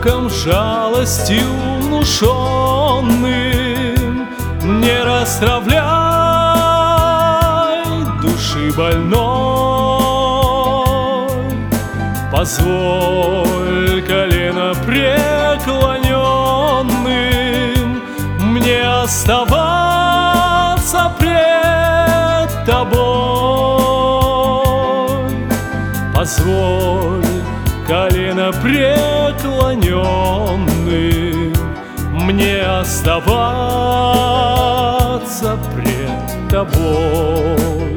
звуком жалости внушенным. Не расстравляй души больной, позволь колено преклоненным мне оставаться пред тобой. Позволь колено преклоненным мне оставаться пред тобой.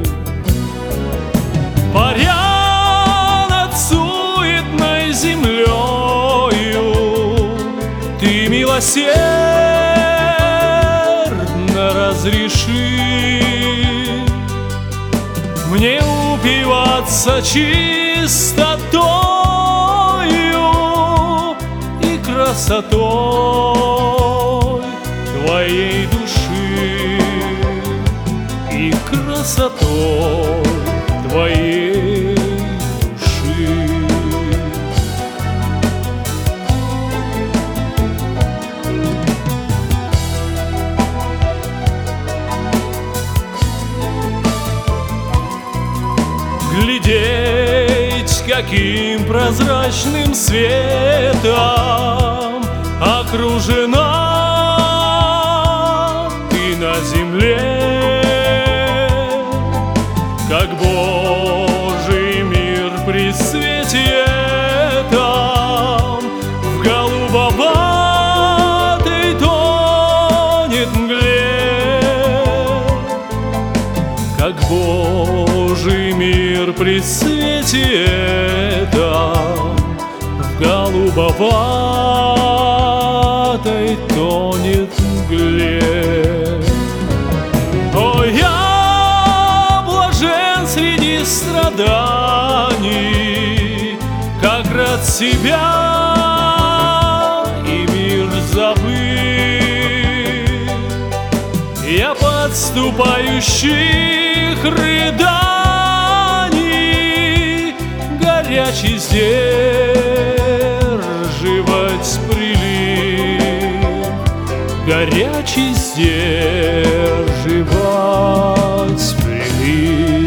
Паря над суетной землею, ты милосердно разреши мне упиваться чистотою и красотой твоей души, и красотой твоей души. Глядеть, каким прозрачным светом окружена ты на земле, как Божий мир при свете этом в голубоватой тонет мгле, как Божий мир при свете этом в голубоватой тонет мгле. О, я блажен среди страданий, как рад себя и мир забыть. Я подступающих рыданий горячий сдерживать прилив, горячий сдерживать прилив.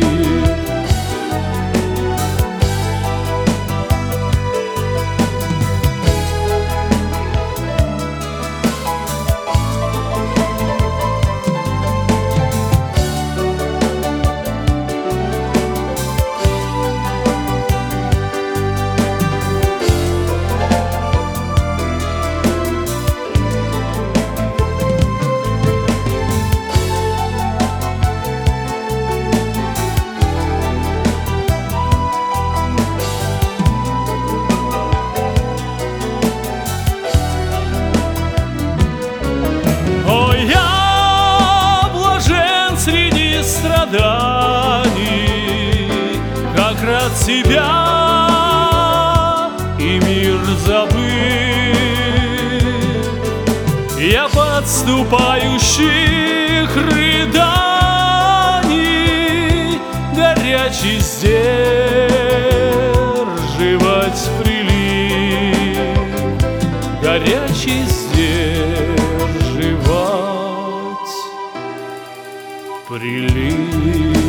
Страданий, как рад себя и мир забыть. Я подступающих рыданий горячий сдерживать прилив, горячий сдерживать прилив.